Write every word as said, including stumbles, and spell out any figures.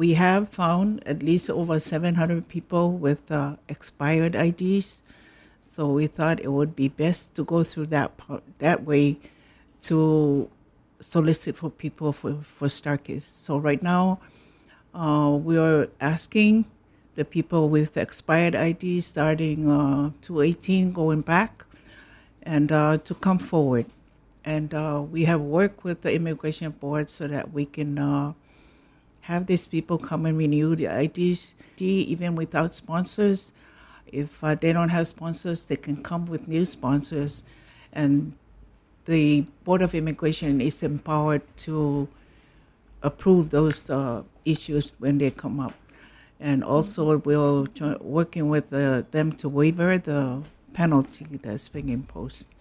We have found at least over seven hundred people with uh, expired I Ds. So we thought it would be best to go through that part, that way to solicit for people for, for Starkist. So right now, uh, we are asking the people with expired I Ds starting uh, two eighteen going back and uh, to come forward. And uh, we have worked with the immigration board so that we can uh, have these people come and renew the I Ds, even without sponsors. If uh, they don't have sponsors, they can come with new sponsors. And the Board of Immigration is empowered to approve those uh, issues when they come up. And also we're working with uh, them to waiver the penalty that's being imposed.